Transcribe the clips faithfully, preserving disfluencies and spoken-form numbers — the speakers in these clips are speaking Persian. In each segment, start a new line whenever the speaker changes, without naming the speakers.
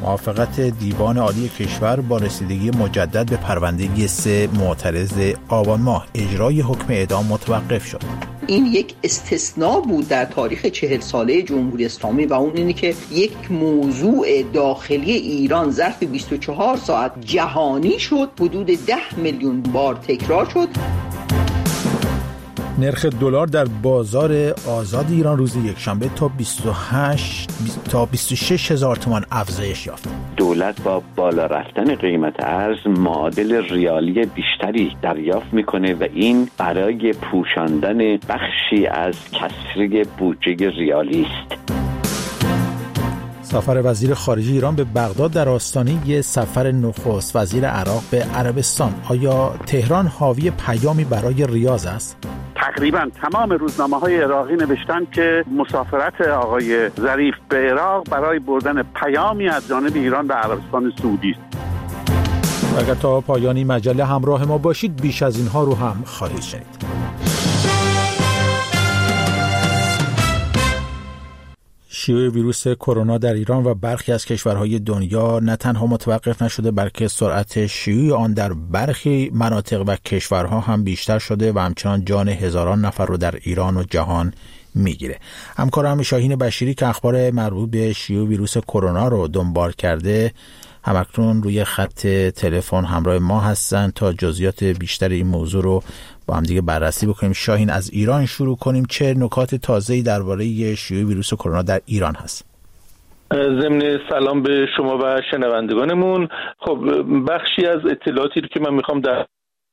موافقت دیوان عالی کشور با رسیدگی مجدد به پرونده سه معترض آبان ماه اجرای حکم اعدام متوقف شد.
این یک استثناء بود در تاریخ چهل ساله جمهوری اسلامی و اون اینه که یک موضوع داخلی ایران ظرف بیست و چهار ساعت جهانی شد، حدود ده میلیون بار تکرار شد.
نرخ دلار در بازار آزاد ایران روز یکشنبه تا بیست و هشت تا بیست و شش هزار تومان افزایش یافت.
دولت با بالا رفتن قیمت ارز معادل ریالی بیشتری دریافت میکنه و این برای پوشاندن بخشی از کسری بودجه ریالی است.
سفر وزیر خارجه ایران به بغداد در آستانه سفر نخست وزیر عراق به عربستان. آیا تهران حاوی پیامی برای ریاض است؟
تقریبا تمام روزنامه‌های عراقی نوشتن که مسافرت آقای ظریف به عراق برای بردن پیامی از جانب ایران به عربستان سعودی است.
اگر تا پایانی مجله همراه ما باشید بیش از اینها رو هم خواهید شنید. شیوع ویروس کرونا در ایران و برخی از کشورهای دنیا نه تنها متوقف نشده بلکه سرعت شیوع آن در برخی مناطق و کشورها هم بیشتر شده و همچنان جان هزاران نفر رو در ایران و جهان میگیره. همکارم شاهین بشیری که اخبار مربوط به شیوع ویروس کرونا رو دنبال کرده همکنون روی خط تلفن همراه ما هستن تا جزئیات بیشتر این موضوع رو با هم دیگه بررسی بکنیم. شاهین، از ایران شروع کنیم. چه نکات تازه‌ای درباره شیوع ویروس کرونا در ایران هست؟
ضمن سلام به شما و شنوندگانمون. خب بخشی از اطلاعاتی رو که من میخوام در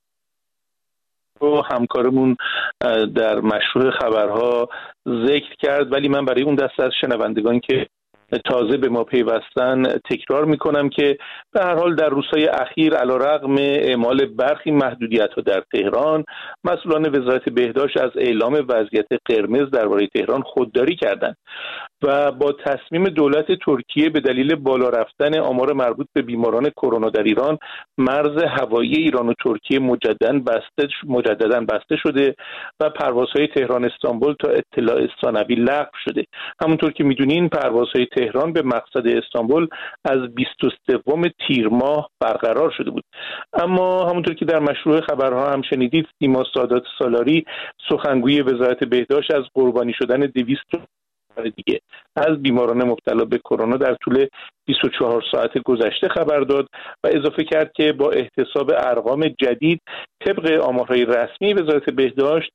همکارمون در مشروع خبرها ذکر کرد، ولی من برای اون دسته از شنوندگان که تازه به ما پیوستن تکرار میکنم که به هر حال در روزهای اخیر علیرغم اعمال برخی محدودیت‌ها در تهران، مسئولان وزارت بهداشت از اعلام وضعیت قرمز درباره تهران خودداری کردند و با تصمیم دولت ترکیه به دلیل بالا رفتن آمار مربوط به بیماران کرونا در ایران، مرز هوایی ایران و ترکیه مجدداً بسته مجدداً بسته شده و پروازهای تهران استانبول تا اطلاع ثانوی لغو شده. همونطور که میدونین پروازهای تهران به مقصد استانبول از بیست و سوم تیر ماه برقرار شده بود، اما همونطور که در مشروع خبرها هم شنیدید، سیما سادات سالاری سخنگوی وزارت بهداشت از قربانی شدن دویست دیگه از بیماران مبتلا به کرونا در طول بیست و چهار ساعت گذشته خبر داد و اضافه کرد که با احتساب ارقام جدید طبق آمارهای رسمی وزارت بهداشت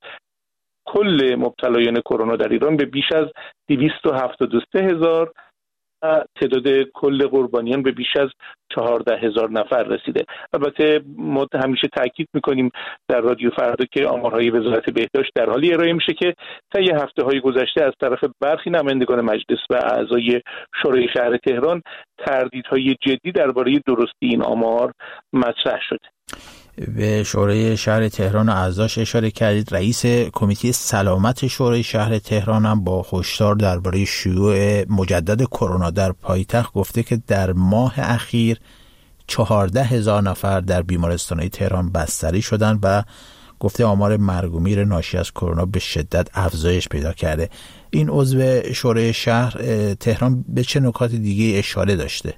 کل مبتلایان کرونا در ایران به بیش از دویست و هفتاد و سه هزار و تعداد کل قربانیان به بیش از چهارده هزار نفر رسیده. البته ما همیشه تاکید میکنیم در رادیو فردا که آمارهای وزارت بهداشت در حالی ارائه میشه که طی هفته‌های گذشته از طرف برخی نمایندگان مجلس و اعضای شورای شهر تهران تردیدهای جدی درباره درستی این آمار مطرح شده.
به شورای شهر تهران و اعضاش اشاره کردید. رئیس کمیته سلامت شورای شهر تهران هم با هشدار درباره شیوع مجدد کرونا در پایتخت گفته که در ماه اخیر چهارده هزار نفر در بیمارستان‌های تهران بستری شدند و گفته آمار مرگ و میر ناشی از کرونا به شدت افزایش پیدا کرده. این عضو شورای شهر تهران به چه نکات دیگه اشاره داشته؟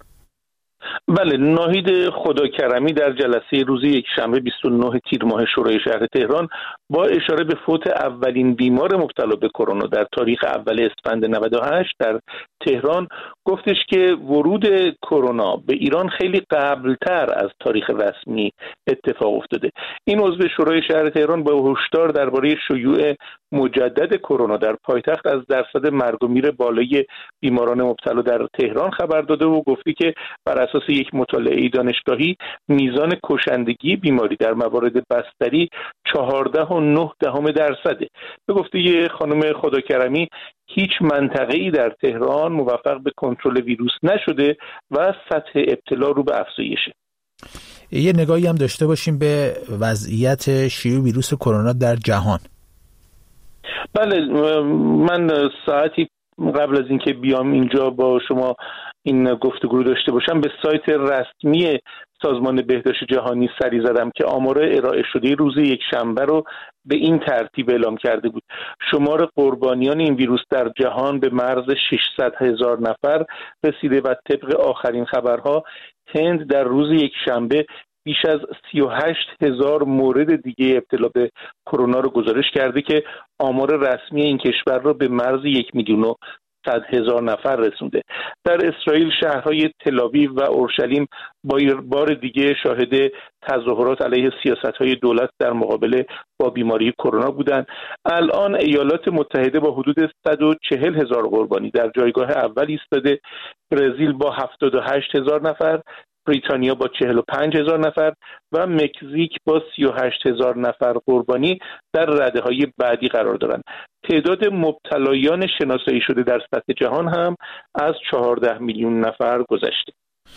بله، ناهید خداکرمی در جلسه روز یکشنبه بیست و نه تیر ماه شورای شهر تهران با اشاره به فوت اولین بیمار مبتلا به کرونا در تاریخ اول اسفند نود و هشت در تهران گفتش که ورود کرونا به ایران خیلی قبلتر از تاریخ رسمی اتفاق افتاده. این عضو شورای شهر تهران با هشدار درباره شیوع مجدد کرونا در پایتخت از درصد مرگ و میر بالای بیماران مبتلا در تهران خبر داده و گفتی که بر اساس یک مطالعه دانشگاهی میزان کشندگی بیماری در موارد بستری چهارده و نه دهم درصده. به گفته خانم خداکرمی هیچ منطقه‌ای در تهران موفق به کنترل ویروس نشده و سطح ابتلا رو به افزایشه.
یه نگاهی هم داشته باشیم به وضعیت شیوع ویروس کرونا در جهان.
بله، من ساعتی قبل از اینکه بیام اینجا با شما این گفتگو داشته باشم به سایت رسمی سازمان بهداشت جهانی سری زدم که آمار ارائه شده روز یک شنبه رو به این ترتیب اعلام کرده بود. شمار قربانیان این ویروس در جهان به مرز ششصد هزار نفر رسیده و طبق آخرین خبرها هند در روز یک شنبه بیش از سی و هشت هزار مورد دیگه ابتلا به کرونا رو گزارش کرده که آمار رسمی این کشور رو به مرز یک میلیون و صد هزار نفر رسونده. در اسرائیل شهرهای تل‌آویو و اورشلیم بار دیگه شاهد تظاهرات علیه سیاست‌های دولت در مقابله با بیماری کرونا بودند. الان ایالات متحده با حدود صد و چهل هزار قربانی در جایگاه اول ایستاده، برزیل با هفتاد و هشت هزار نفر، بریتانیا با چهل و پنج هزار نفر و مکزیک با سی و هشت هزار نفر قربانی در رده‌های بعدی قرار دارند. تعداد مبتلایان شناسایی شده در سطح جهان هم از چهارده میلیون نفر گذشته.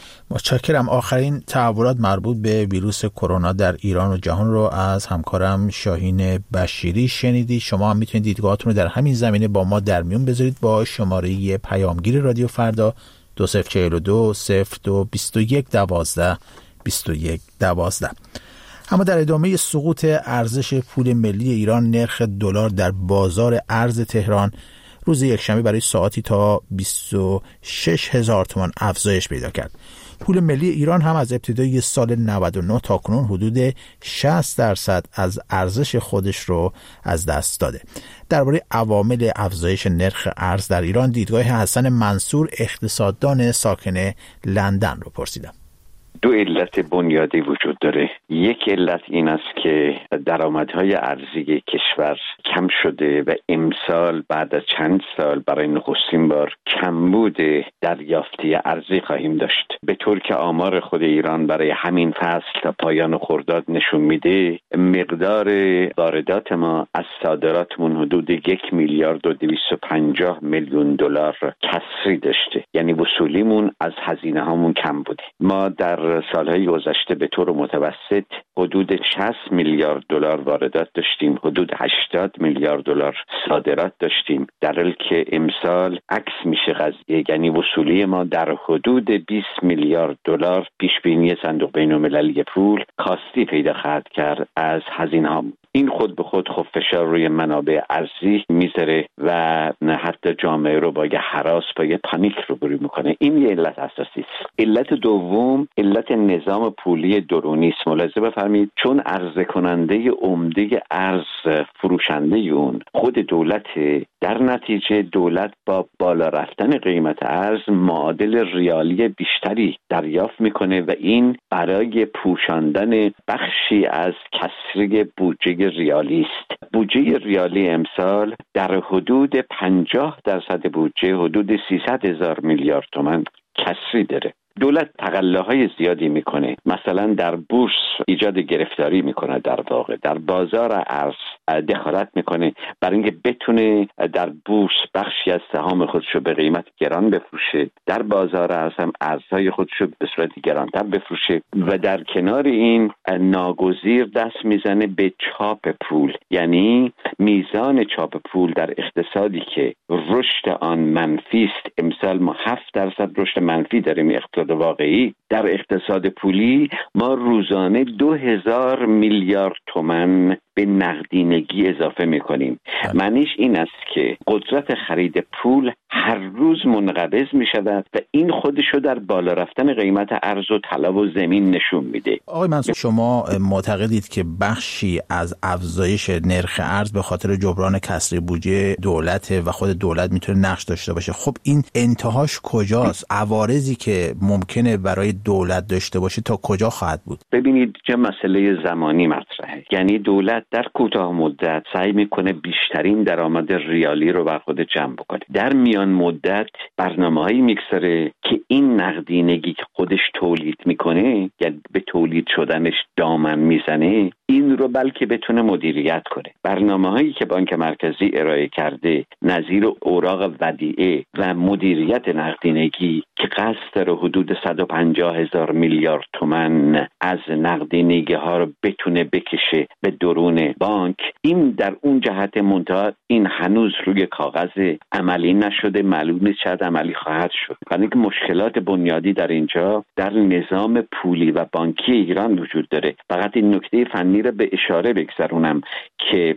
متشکرم. آخرین تحولات مربوط به ویروس کرونا در ایران و جهان رو از همکارم شاهین بشیری شنیدید. شما هم میتونید دیدگاهاتون رو در همین زمینه با ما در میون بذارید با شماره پیامگیر رادیو فردا دو صفر چهل و دو صفر دو بیست و یک دوازده بیست و یک دوازده. اما در ادامه سقوط ارزش پول ملی ایران، نرخ دلار در بازار ارز تهران روز یکشنبه برای ساعتی تا بیست و شش هزار تومان افزایش پیدا کرد. پول ملی ایران هم از ابتدای سال نود و نه تا کنون حدود شصت درصد از ارزش خودش رو از دست داده. درباره عوامل افزایش نرخ ارز در ایران دیدگاه حسن منصور، اقتصاددان ساکن لندن رو پرسیدم.
دو علت بنیادی وجود داره. یک علت این است که درآمدهای ارزی کشور کم شده و امسال بعد از چند سال برای نخستین بار کمبود دریافتی ارزی خواهیم داشت، به طور که آمار خود ایران برای همین فصل تا پایان خرداد نشون میده مقدار واردات ما از صادراتمون حدود یک میلیارد و دویست و پنجاه میلیون دلار کسری داشته، یعنی وصولیمون از هزینه هامون کم بوده. ما در سالهای گذشته به طور متوسط حدود شصت میلیارد دلار واردات داشتیم، حدود هشتاد میلیارد دلار صادرات داشتیم، در حالی که امسال عکس میشه قضیه، یعنی وصولی ما در حدود بیست میلیارد دلار پیش بینی صندوق بین‌المللی پول کاستی پیدا خواهد کرد از هزینه ها. این خود به خود خب فشار روی منابع ارزی میذاره و حتی جامعه رو با یه هراس، با یه پانیک روبرو میکنه. این یه علت اساسی است. علت دوم علت نظام پولی درونی است. ملاحظه بفرمایید چون عرضه کننده عمده ارز فروشنده اون خود دولت، در نتیجه دولت با بالا رفتن قیمت ارز معادل ریالی بیشتری دریافت میکنه و این برای پوشاندن بخشی از کسری بودجه ریالی است. بودجه ریالی امسال در حدود پنجاه درصد بودجه، حدود سیصد هزار میلیارد تومان کسری داره. دولت تقلاهای زیادی میکنه، مثلا در بورس ایجاد گرفتاری میکنه، در واقع در بازار ارز دخالت میکنه برای اینکه بتونه در بورس بخشی از سهام خودشو به قیمت گران بفروشه، در بازار ارز هم ارزهای خودشو به صورت گرانتر بفروشه و در کنار این ناگزیر دست میزنه به چاپ پول، یعنی میزان چاپ پول در اقتصادی که رشد آن منفی است. امسال ما هفت درصد رشد منفی داریم اقتصاد واقعی. در اقتصاد پولی ما روزانه دو هزار میلیارد تومان به نقدینگی اضافه میکنیم. معنیش این است که قدرت خرید پول هر روز منقبض میشود و این خودشو در بالا رفتن قیمت ارز و طلا و زمین نشون میده.
آقای منصور، شما معتقدید که بخشی از افزایش نرخ ارز به خاطر جبران کسری بودجه دولت و خود دولت میتونه نقش داشته باشه. خب این انتهاش کجاست؟ عوارضی که ممکنه برای دولت داشته باشه تا کجا خواهد بود؟
ببینید چه مسئله زمانی مطرحه. یعنی دولت در کوتاه مدت سعی میکنه بیشترین درآمد ریالی رو بر خود جمع بکنه. در میان مدت برنامه‌هایی میگذاره که این نقدینگی که خودش تولید میکنه، یعنی به تولید شدنش دامن میزنه، این رو بلکه بتونه مدیریت کنه. برنامه‌هایی که بانک مرکزی ارائه کرده نظیر اوراق ودیعه و مدیریت نقدینگی که قصد داره حدود صد و پنجاه هزار میلیارد تومان از نقدینگی ها رو بتونه بکشه به درون بانک، این در اون جهت منتها این هنوز روی کاغذ عملی نشده. معلوم نیست چقدر عملی خواهد شد. ولی اینکه مشکلات بنیادی در اینجا در نظام پولی و بانکی ایران وجود داره. فقط این نکته فنی را به اشاره بگذارونم که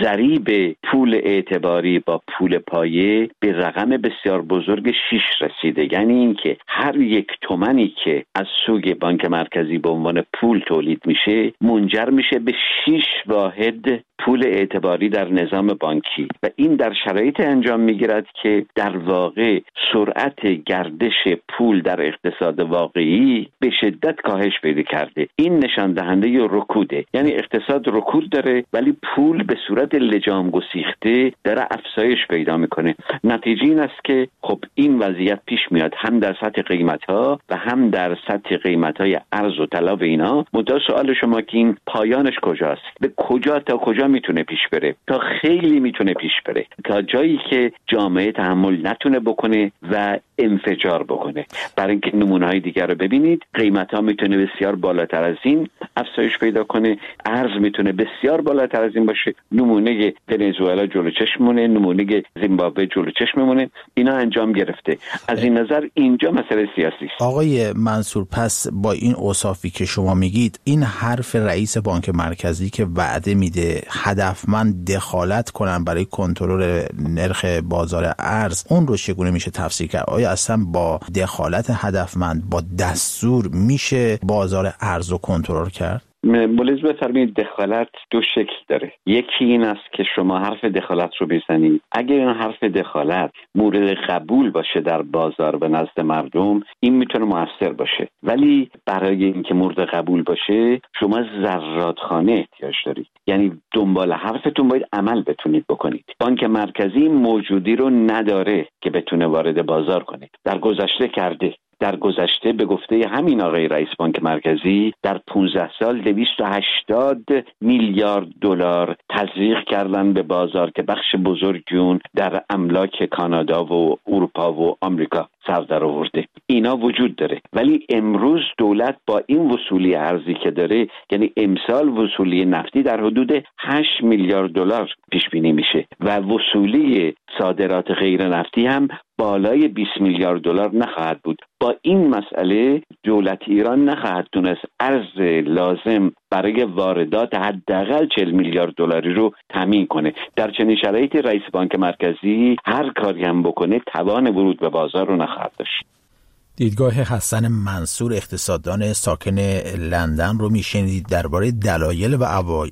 ضریب پول اعتباری با پول پایه به رقم بسیار بزرگ شیش رسیده. یعنی اینکه هر یک تومنی که از سوی بانک مرکزی به عنوان پول تولید میشه منجر میشه به شش واحد پول اعتباری در نظام بانکی و این در شرایط انجام میگیرد که در واقع سرعت گردش پول در اقتصاد واقعی به شدت کاهش پیدا کرده. این نشان دهنده رکوده، یعنی اقتصاد رکود داره ولی پول به صورت لجام گسیخته داره افزایش پیدا میکنه. نتیجه این است که خب این وضعیت پیش میاد هم در سطح قیمت ها و هم در سطح قیمت های ارز و طلب اینا. مدعا سوال شما که این پایانش کجاست؟ به کجا تا کجا میتونه پیش بره؟ تا خیلی میتونه پیش بره، تا جایی که جامعه تحمل نتونه بکنه و انفجار بکنه. برای اینکه نمونه‌های دیگر رو ببینید، قیمت ها میتونه بسیار بالاتر از این افزایش پیدا کنه، ارز میتونه بسیار بالاتر از این باشه. نمونه ونزوئلا جلو چشمونه، نمونه زیمبابوه جلو چشممونه. اینا انجام گرفته. از این نظر اینجا مسئله سیاسی است.
آقای منصور، پس با این اوصافی که شما میگید، این حرف رئیس بانک مرکزی که وعده میده هدفمند دخالت کنن برای کنترل نرخ بازار ارز، اون رو چگونه میشه تفسیر کرد؟ آیا اصلا با دخالت هدفمند با دستور میشه بازار ارز رو کنترل کرد؟
ملاحظه بفرمایید دخالت دو شکل داره. یکی این است که شما حرف دخالت رو بزنید، اگر این حرف دخالت مورد قبول باشه در بازار و نزد مردم، این میتونه موثر باشه. ولی برای اینکه مورد قبول باشه شما زرادخانه احتیاج دارید، یعنی دنبال حرفتون باید عمل بتونید بکنید. بانک مرکزی موجودی رو نداره که بتونه وارد بازار کنه. در گذشته کرده. در گذشته به گفته همین آقای رئیس بانک مرکزی در پانزده سال دویست و هشتاد میلیارد دلار تزریق کردن به بازار که بخش بزرگی اون در املاک کانادا و اروپا و آمریکا سر در آورده. اینا وجود داره. ولی امروز دولت با این وصولی ارزی که داره، یعنی امسال وصولی نفتی در حدود هشت میلیارد دلار پیش بینی میشه و وصولی صادرات غیر نفتی هم بالای بیست میلیارد دلار نخواهد بود. با این مسئله دولت ایران نخواهد تونست ارز لازم برای واردات حداقل چهل میلیارد دلاری رو تامین کنه. در چنین شرایطی رئیس بانک مرکزی هر کاری هم بکنه توان ورود به بازار رو نخواهد داشت.
دیدگاه حسن منصور، اقتصاددان ساکن لندن، رو میشنید درباره دلایل و عوامل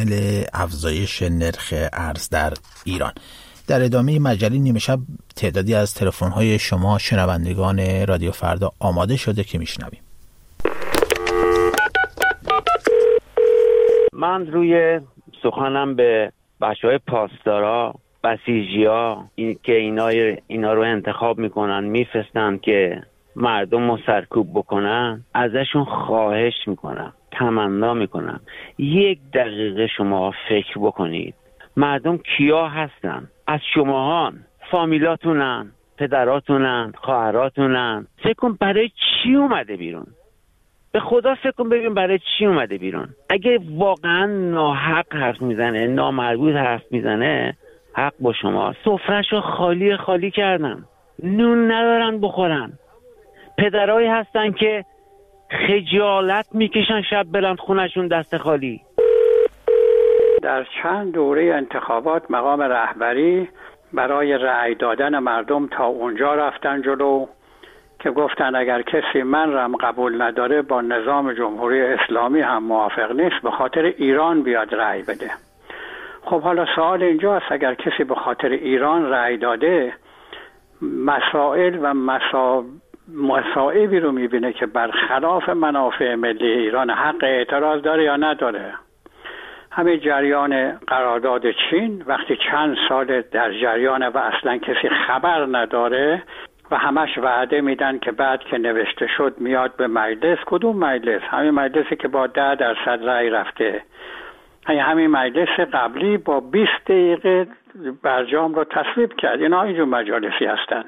افزایش نرخ ارز در ایران. در ادامه مجله نیمه شب تعدادی از تلفن‌های شما شنوندگان رادیو فردا آماده شده که میشنویم.
من روی سخنم به بچه‌های پاسدارا، بسیجی‌ها، این که اینا اینا رو انتخاب میکنن میفرستن که مردم رو سرکوب بکنن، ازشون خواهش میکنم، تمنا میکنم یک دقیقه شما فکر بکنید مردم کیا هستن؟ از شماهان، فامیلاتونن، پدراتونن، خواهراتونن. فکر کن برای چی اومده بیرون؟ به خدا فکر کن ببین برای چی اومده بیرون. اگه واقعا ناحق حرف میزنه، نامربوط حرف میزنه، حق با شما. سفرهشو خالی خالی کردن، نون ندارن بخورن. پدرایی هستن که خجالت میکشن شب برن خونشون دست خالی.
در چند دوره انتخابات مقام رهبری برای رأی دادن مردم تا اونجا رفتن جلو که گفتن اگر کسی من رم قبول نداره با نظام جمهوری اسلامی هم موافق نیست، به خاطر ایران بیاد رأی بده. خب حالا سوال اینجاست، اگر کسی به خاطر ایران رأی داده، مسائل و مسا... مسائبی رو میبینه که برخلاف منافع ملی ایران، حق اعتراض داره یا نداره؟ همین جریان قرارداد چین وقتی چند سال در جریان و اصلا کسی خبر نداره و همش وعده میدن که بعد که نوشته شد میاد به مجلس. کدوم مجلس؟ همین مجلسی که با ده درصد رأی رفته. همین مجلس قبلی با بیست دقیقه برجام رو تصویب کرد. اینا اینجور مجالسی هستن.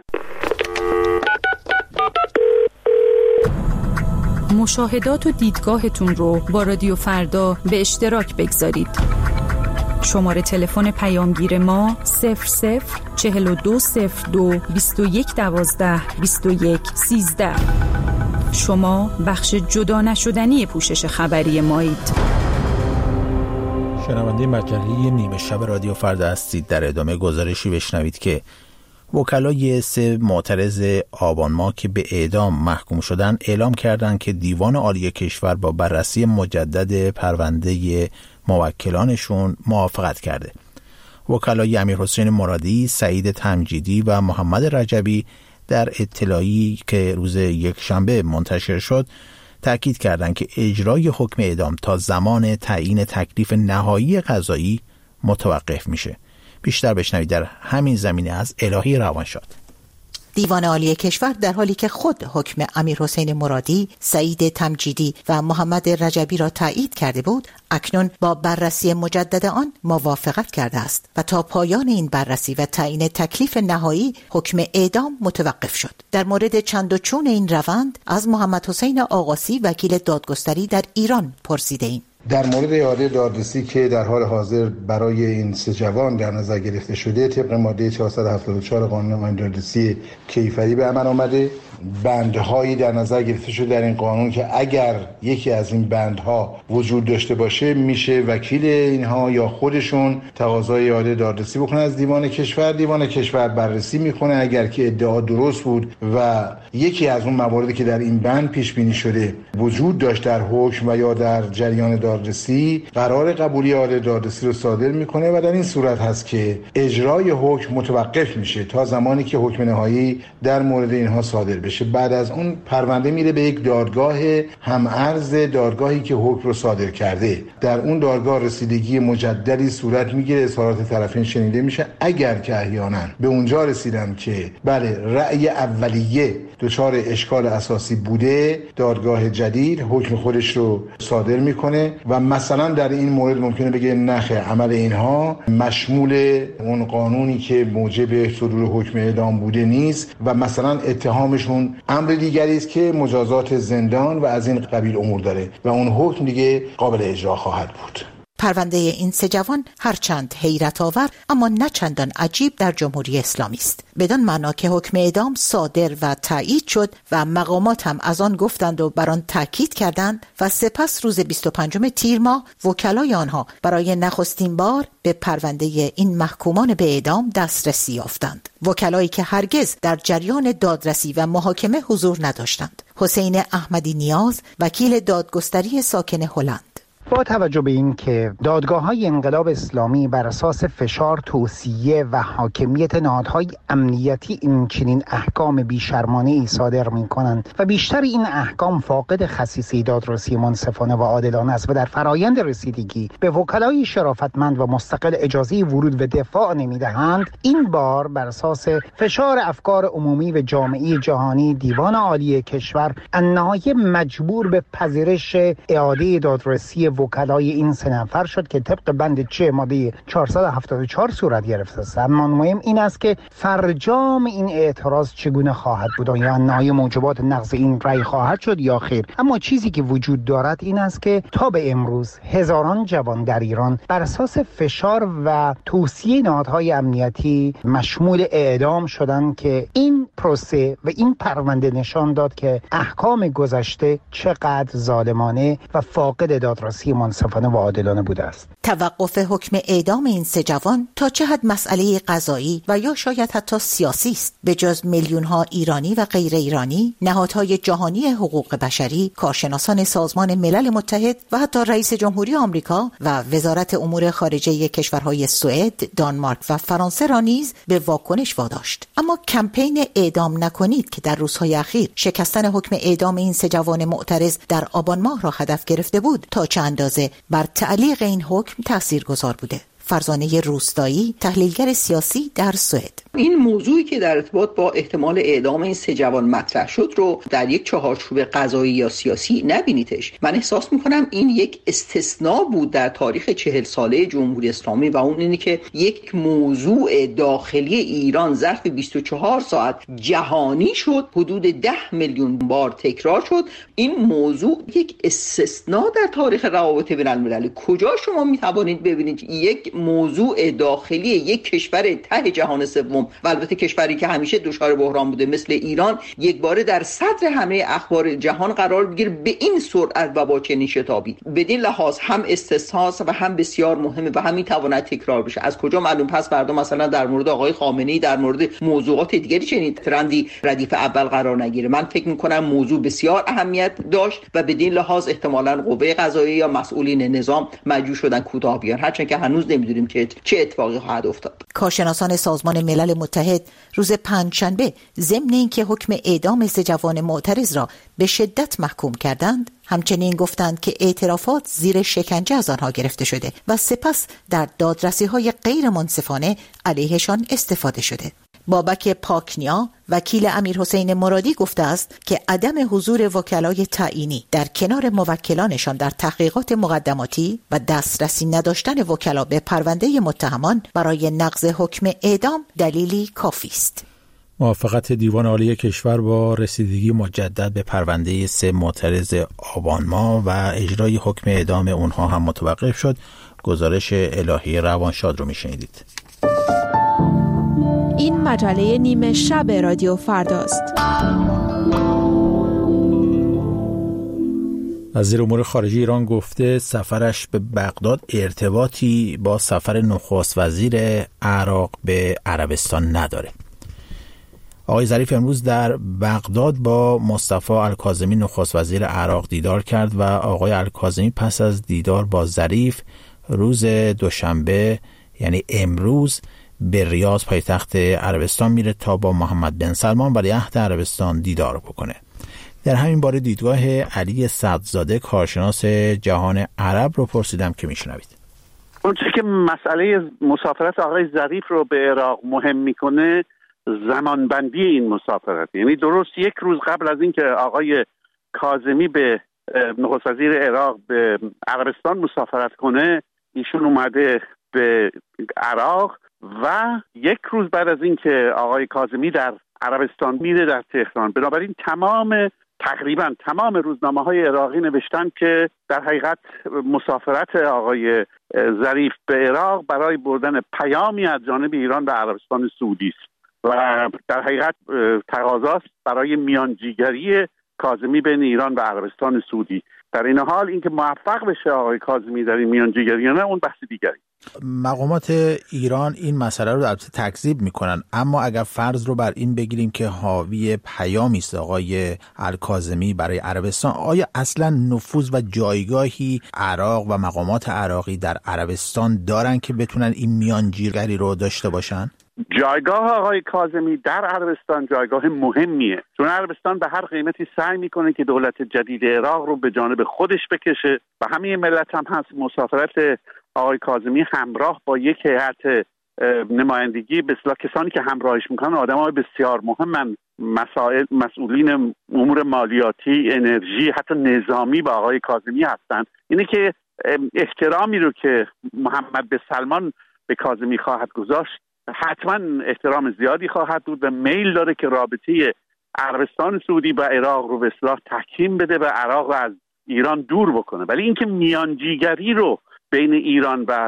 مشاهدات و دیدگاهتون رو با رادیو فردا به اشتراک بگذارید. شماره تلفن پیامگیر ما صفر صفر چهل و دو صفر دو بیست و یک دوازده بیست و یک سیزده. شما بخش جدا نشدنی پوشش خبری مایید.
شنونده مجله نیمه شب رادیو فردا هستید. در ادامه گزارشی بشنوید که وکلای سه معترض آبان ماه که به اعدام محکوم شدن اعلام کردند که دیوان عالی کشور با بررسی مجدد پرونده موکلانشون موافقت کرده. وکلای امیرحسین مرادی، سعید تمجیدی و محمد رجبی در اطلاعی که روز یکشنبه منتشر شد تأکید کردند که اجرای حکم اعدام تا زمان تعیین تکلیف نهایی قضایی متوقف میشه. بیشتر بشنوید در همین زمینه از الهی روانشاد.
دیوان عالی کشور در حالی که خود حکم امیرحسین مرادی، سعید تمجیدی و محمد رجبی را تایید کرده بود، اکنون با بررسی مجدد آن موافقت کرده است و تا پایان این بررسی و تعیین تکلیف نهایی حکم اعدام متوقف شد. در مورد چند و چون این روند از محمد حسین آقاسی، وکیل دادگستری در ایران، پرسیده ایم.
در مورد اعاده دادرسی که در حال حاضر برای این سه جوان در نظر گرفته شده طبق ماده چهارصد و هفتاد و چهار قانون آیین دادرسی کیفری به عمل آمده، بندهایی در نظر گرفته شده در این قانون که اگر یکی از این بندها وجود داشته باشه میشه وکیل اینها یا خودشون تقاضای اعاده دادرسی بکنه از دیوان کشور. دیوان کشور بررسی میکنه، اگر که ادعا درست بود و یکی از اون مواردی که در این بند پیش بینی شده وجود داشت در حکم و یا در جریان دادرسی، قرار قبولی اعاده دادرسی رو صادر میکنه و در این صورت هست که اجرای حکم متوقف میشه تا زمانی که حکم نهایی در مورد اینها صادر بشه. بعد از اون پرونده میره به یک دادگاه هم‌عرض، دادگاهی که حکم رو صادر کرده. در اون دادگاه رسیدگی مجددی صورت میگیره، اظهارات طرفین شنیده میشه. اگر که احیانا به اونجا رسیدن که بله رأی اولیه دچار اشکال اساسی بوده، دادگاه جدید حکم خودش رو صادر میکنه و مثلا در این مورد ممکنه بگه نخه عمل اینها مشمول اون قانونی که موجب صدور حکم اعدام بوده نیست و مثلا اتهامشون امر دیگری است که مجازات زندان و از این قبیل امور داره و اون حکم دیگه قابل اجرا خواهد بود.
پرونده این سه جوان هرچند حیرت آور اما نه چندان عجیب در جمهوری اسلامی است، بدان معنا که حکم اعدام صادر و تایید شد و مقامات هم از آن گفتند و بر آن تاکید کردند و سپس روز بیست و پنجم تیر ماه وکلای آنها برای نخستین بار به پرونده این محکومان به اعدام دسترسی یافتند. وکلایی که هرگز در جریان دادرسی و محاکمه حضور نداشتند. حسین احمدی نیاز، وکیل دادگستری ساکن هلند:
با توجه به این که دادگاه‌های انقلاب اسلامی بر اساس فشار، توصیه و حاکمیت نهادهای امنیتی این چنین احکام بی‌شرمانه‌ای صادر می‌کنند و بیشتر این احکام فاقد خصیصه دادرسی منصفانه و عادلانه است و در فرایند رسیدگی به وکلای شرافتمند و مستقل اجازه ورود و دفاع نمی‌دهند، این بار بر اساس فشار افکار عمومی و جامعه جهانی دیوان عالی کشور النهایه مجبور به پذیرش اعاده دادرسی وکلای این سه نفر شد که طبق بند چه ماده چهارصد و هفتاد و چهار صورت گرفته است. اما مهم این است که فرجام این اعتراض چگونه خواهد بود، یا نهایی موجبات نقض این رأی خواهد شد یا خیر. اما چیزی که وجود دارد این است که تا به امروز هزاران جوان در ایران بر اساس فشار و توصیه نهادهای امنیتی مشمول اعدام شدند که این پروسه و این پرونده نشان داد که احکام گذشته چقدر ظالمانه و فاقد دادرسی منصفانه و عادلانه بوده است.
توقف حکم اعدام این سه جوان تا چه حد مسئله قضایی و یا شاید حتی سیاسی است؟ به جز میلیون ها ایرانی و غیر ایرانی، نهادهای جهانی حقوق بشری، کارشناسان سازمان ملل متحد و حتی رئیس جمهوری آمریکا و وزارت امور خارجه کشورهای سوئد، دانمارک و فرانسه را نیز به واکنش واداشت. اما کمپین اعدام نکنید که در روزهای اخیر شکستن حکم اعدام این سه جوان معترض در آبان ماه را هدف گرفته بود، تا چه اندازه بر تعلیق این حکم تاثیرگذار بوده؟ فرزانه روستایی، تحلیلگر سیاسی در سوئد:
این موضوعی که در ارتباط با احتمال اعدام این سه جوان مطرح شد رو در یک چهارچوب قضایی یا سیاسی نبینیدش. من احساس میکنم این یک استثناء بود در تاریخ چهل ساله جمهوری اسلامی و اون اینه که یک موضوع داخلی ایران ظرف بیست و چهار ساعت جهانی شد، حدود ده میلیون بار تکرار شد. این موضوع یک استثناء در تاریخ روابط بین الملل. کجا شما میتوانید ببینید یک موضوع داخلی یک کشور ته جهان سوم مردم و البته کشوری که همیشه دچار بحران بوده مثل ایران یک باره در صدر همه اخبار جهان قرار بگیره به این سرعت و با چنین شتابی. بدین لحاظ هم استثناست و هم بسیار مهمه و هم میتواند تکرار بشه. از کجا معلوم پس فردا مثلا در مورد آقای خامنه‌ای در مورد موضوعات دیگری چنین ترندی ردیف اول قرار نگیره؟ من فکر می‌کنم موضوع بسیار اهمیت داشت و بدین لحاظ احتمالاً قوه قضاییه یا مسئولین نظام مجبور شدن کوتاه بیان، هرچند که هنوز نمی‌دونیم که چه اتفاقی خواهد افتاد.
کارشناسان سازمان ملل متحد روز پنجشنبه ضمن اینکه حکم اعدام سه جوان معترض را به شدت محکوم کردند، همچنین گفتند که اعترافات زیر شکنجه از آنها گرفته شده و سپس در دادرسی‌های غیر منصفانه علیهشان استفاده شده. بابک پاکنیا وکیل امیرحسین مرادی گفته است که عدم حضور وکلای تعیینی در کنار موکلانشان در تحقیقات مقدماتی و دسترسی نداشتن وکلا به پرونده متهمان برای نقض حکم اعدام دلیلی کافی است.
موافقت دیوان عالی کشور با رسیدگی مجدد به پرونده سه معترض آبان ماه و اجرای حکم اعدام اونها هم متوقف شد. گزارش الهی روانشاد رو میشنیدید.
این مجله نیمه شب رادیو فرداست.
وزیر امور خارجه ایران گفته سفرش به بغداد ارتباطی با سفر نخست وزیر عراق به عربستان نداره. آقای ظریف امروز در بغداد با مصطفی الکاظمی نخست وزیر عراق دیدار کرد و آقای الکاظمی پس از دیدار با ظریف روز دوشنبه یعنی امروز به ریاض پایتخت عربستان میره تا با محمد بن سلمان ولیعهد عربستان دیدار بکنه. در همین باره دیدگاه علی صدرزاده کارشناس جهان عرب رو پرسیدم که میشنوید.
اون چیزی که مسئله مسافرت آقای ظریف رو به عراق مهم میکنه زمانبندی این مسافرت، یعنی درست یک روز قبل از اینکه آقای کاظمی به نخست وزیر عراق به عربستان مسافرت کنه ایشون اومده به عراق و یک روز بعد از اینکه آقای کاظمی در عربستان میره در تهران. بنابراین تمام تقریبا تمام روزنامه‌های عراقی نوشتن که در حقیقت مسافرت آقای ظریف به عراق برای بردن پیامی از جانب ایران به عربستان سعودی است و در حقیقت تقاضاست برای میانجیگری کاظمی بین ایران و عربستان سعودی. در این حال اینکه موفق بشه آقای کاظمی در این میانجیگری یا نه اون بحث دیگری.
مقامات ایران این مسئله رو البته تکذیب میکنن، اما اگر فرض رو بر این بگیریم که حاوی پیامی است آقای الکاظمی برای عربستان، آیا اصلا نفوذ و جایگاهی عراق و مقامات عراقی در عربستان دارن که بتونن این میانجیگری رو داشته باشن؟
جایگاه آقای کاظمی در عربستان جایگاه مهمیه، چون عربستان به هر قیمتی سعی میکنه که دولت جدید عراق رو به جانب خودش بکشه و همین ملت هم هست. مسافرت آقای کاظمی همراه با یک هیئت نمایندگی به اصطلاح کسانی که همراهش میکنن آدمای بسیار مهمن، مسائل مسئولین امور مالیاتی، انرژی، حتی نظامی با آقای کاظمی هستن. اینه که احترامی رو که محمد بن سلمان به کاظمی خواهد گذاشت حتما احترام زیادی خواهد بود و میل داره که رابطه عربستان سعودی با عراق رو به اصطلاح تحکیم بده و عراق رو از ایران دور بکنه. ولی اینکه میانجیگری رو بین ایران و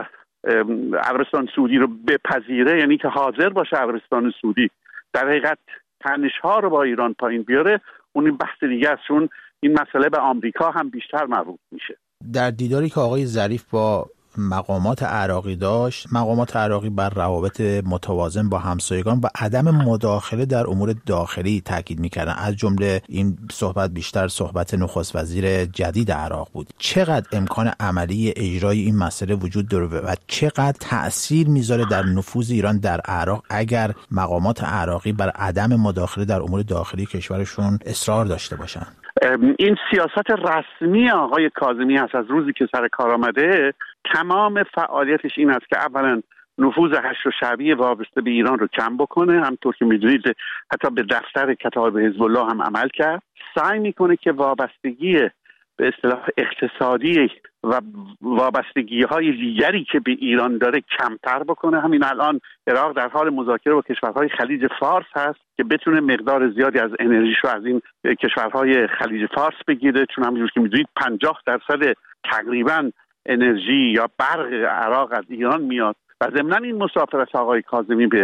عربستان سعودی رو بپذیره، یعنی که حاضر باشه عربستان سعودی در حقیقت تنش‌ها رو با ایران پایین بیاره، اون بحث دیگه است، چون این مسئله به آمریکا هم بیشتر مربوط میشه.
در دیداری که آقای ظریف با مقامات عراقی داشت، مقامات عراقی بر روابط متوازن با همسایگان و عدم مداخله در امور داخلی تاکید می‌کردن. از جمله این صحبت بیشتر صحبت نخست وزیر جدید عراق بود. چقدر امکان عملی اجرای این مسئله وجود داره و چقدر تأثیر میذاره در نفوذ ایران در عراق اگر مقامات عراقی بر عدم مداخله در امور داخلی کشورشون اصرار داشته باشن؟
این سیاست رسمی آقای کاظمی هست. از روزی که سر کار آمده تمام فعالیتش این است که اولا نفوذ حشد شعبی وابسته به ایران رو کم بکنه، همطور که میدونید حتی به دفتر کتاب حزب الله هم عمل کرد. سعی میکنه که وابستگی به اصطلاح اقتصادی و وابستگی های دیگری که به ایران داره کمتر بکنه. همین الان عراق در حال مذاکره با کشورهای خلیج فارس هست که بتونه مقدار زیادی از انرژیش رو از این کشورهای خلیج فارس بگیره، چون همونجور که میدونید پنجاه درصد تقریبا انرژی یا برق عراق از ایران میاد و ضمن این مسافرت آقای کاظمی به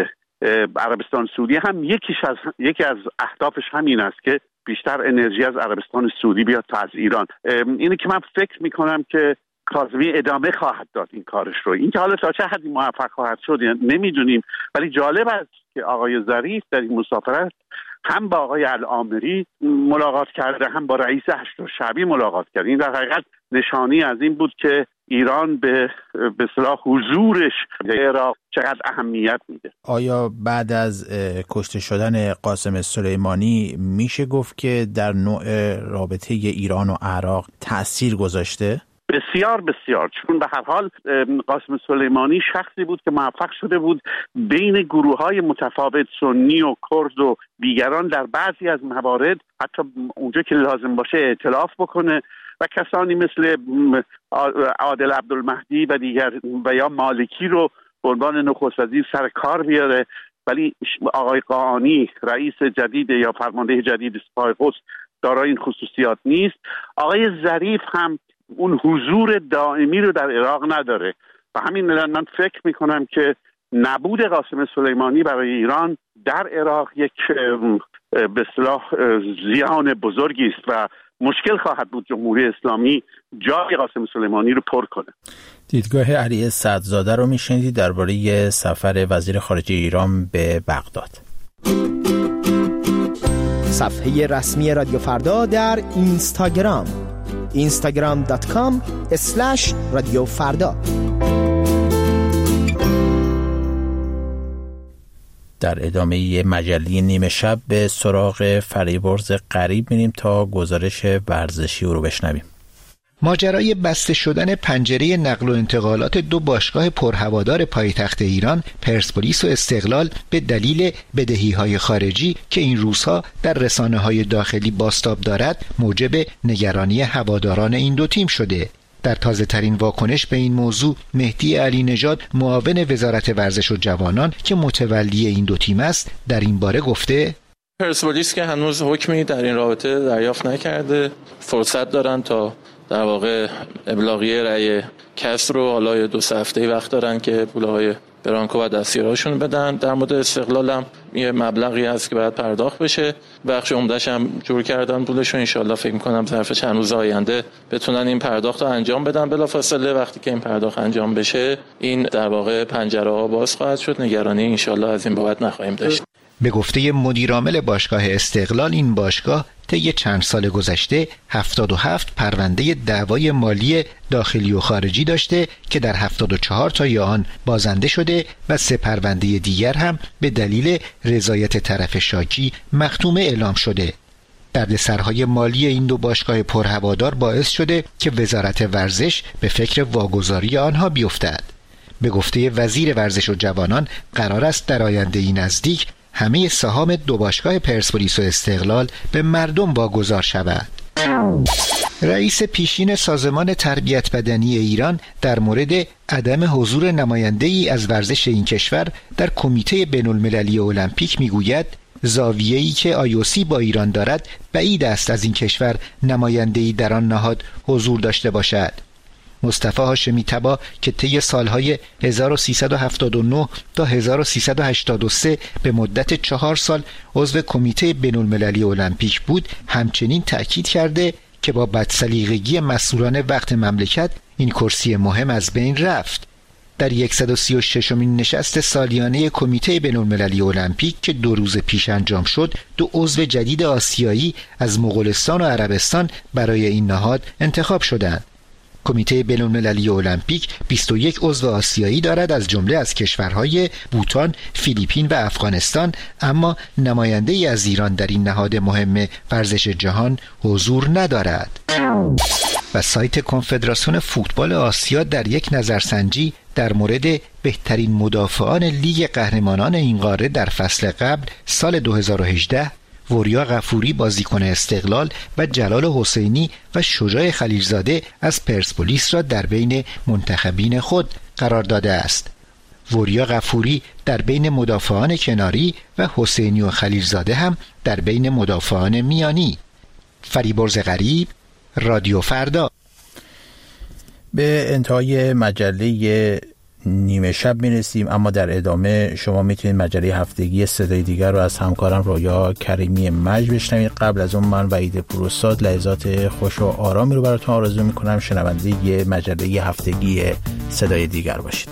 عربستان سعودی هم یکیش از یکی از اهدافش همین است که بیشتر انرژی از عربستان سعودی بیاد تا از ایران. اینه که من فکر میکنم که کاظمی ادامه خواهد داد این کارش رو. این که حالا تا چه حدی موفق خواهد شد نمیدونیم، ولی جالب است که آقای ظریف در این مسافرت هم با آقای العامری ملاقات کرده، هم با رئیس اشترشعبی ملاقات کرده. این در حقیقت نشانی از این بود که ایران به به اصطلاح حضورش در عراق چقدر اهمیت میده.
آیا بعد از کشته شدن قاسم سلیمانی میشه گفت که در نوع رابطه ایران و عراق تأثیر گذاشته؟
بسیار بسیار، چون به هر حال قاسم سلیمانی شخصی بود که موفق شده بود بین گروه‌های متفاوت سنی و کرد و دیگران در بعضی از موارد حتی اونجا که لازم باشه ائتلاف بکنه و کسانی مثل عادل عبدالمهدی و دیگر و یا مالکی رو به عنوان نخست وزیر سر کار بیاره. ولی آقای قاآنی رئیس جدید یا فرمانده جدید سپاه قدس دارای این خصوصیات نیست. آقای ظریف هم اون حضور دائمی رو در عراق نداره و همین من فکر میکنم که نبود قاسم سلیمانی برای ایران در عراق یک به اصطلاح زیان بزرگی است و مشکل خواهد بود جمهوری اسلامی جای قاسم سلیمانی رو پر کنه.
دیدگاه علی سعدزاده رو میشنیدید درباره سفر وزیر خارجه ایران به بغداد.
صفحه رسمی رادیو فردا در اینستاگرام اینستاگرام دات کام اسلش رادیو فردا.
در ادامه مجله نیمه شب به سراغ فریبرز غریب میریم تا گزارش ورزشی رو بشنویم.
ماجرای بسته شدن پنجره نقل و انتقالات دو باشگاه پرهوادار پایتخت ایران، پرسپولیس و استقلال به دلیل بدهی‌های خارجی که این روزها در رسانه‌های داخلی بازتاب دارد، موجب نگرانی هواداران این دو تیم شده. در تازه ترین واکنش به این موضوع، مهدی علی نژاد معاون وزارت ورزش و جوانان که متولی این دو تیم است، در این باره گفته:
پرسپولیس که هنوز حکمی در این رابطه دریافت نکرده، فرصت دارن تا در واقع ابلاغیه رأی کسر رو حالا دو سه هفته وقت دارن که پولهای برانکو و دستیاراشون بدن. در مورد استقلال هم یه مبلغی هست که باید پرداخت بشه، بخش عمده‌اش هم جور کردن پولشون. ان شاءالله فکر می‌کنم ظرف چند روز آینده بتونن این پرداخت رو انجام بدن. بلافاصله وقتی که این پرداخت انجام بشه، این در واقع پنجره‌ها باز خواهد شد. نگرانی ان شاءالله از این بابت نخواهیم داشت.
به گفته مدیرعامل باشگاه استقلال، این باشگاه طی چند سال گذشته هفتاد و هفت پرونده دعوای مالی داخلی و خارجی داشته که در هفتاد و چهار تای آن بازنده شده و سه پرونده دیگر هم به دلیل رضایت طرف شاکی مختومه اعلام شده. دردسرهای مالی این دو باشگاه پرهوادار باعث شده که وزارت ورزش به فکر واگذاری آنها بیفتد. به گفته وزیر ورزش و جوانان، قرار است در آینده‌ای نزدیک همه سهام دو باشگاه پرسپولیس و استقلال به مردم واگذار شود. رئیس پیشین سازمان تربیت بدنی ایران در مورد عدم حضور نماینده‌ای از ورزش این کشور در کمیته بین‌المللی المپیک میگوید زاویه‌ای که آی او سی با ایران دارد بعید است از این کشور نماینده‌ای در آن نهاد حضور داشته باشد. مصطفی هاشمی طبا که طی سالهای هزار و سیصد و هفتاد و نه تا هزار و سیصد و هشتاد و سه به مدت چهار سال عضو کمیته بین‌المللی المپیک بود، همچنین تأکید کرده که با بدسلیقگی مسئولان وقت مملکت این کرسی مهم از بین رفت. در صد و سی و ششمین نشست سالیانه کمیته بین‌المللی المپیک که دو روز پیش انجام شد، دو عضو جدید آسیایی از مغولستان و عربستان برای این نهاد انتخاب شدند. کمیته بین‌المللی المپیک بیست و یک عضو آسیایی دارد، از جمله از کشورهای بوتان، فیلیپین و افغانستان، اما نماینده‌ای از ایران در این نهاد مهم ورزش جهان حضور ندارد. و سایت کنفدراسیون فوتبال آسیا در یک نظرسنجی در مورد بهترین مدافعان لیگ قهرمانان این قاره در فصل قبل سال دو هزار و هجده، وریا غفوری بازیکن استقلال و جلال حسینی و شجاع خلیلزاده از پرسپولیس را در بین منتخبین خود قرار داده است. وریا غفوری در بین مدافعان کناری و حسینی و خلیلزاده هم در بین مدافعان میانی. فریبرز غریب، رادیو فردا.
به انتهای مجله نیمه شب میرسیم، اما در ادامه شما میتونید مجله هفتگی صدای دیگر رو از همکارم رویا کریمی مج بشنوید. قبل از اون من وحید پوروستاد لحظات خوش و آرامی رو براتون آرزو میکنم. شنونده ی مجله هفتگی صدای دیگر باشید.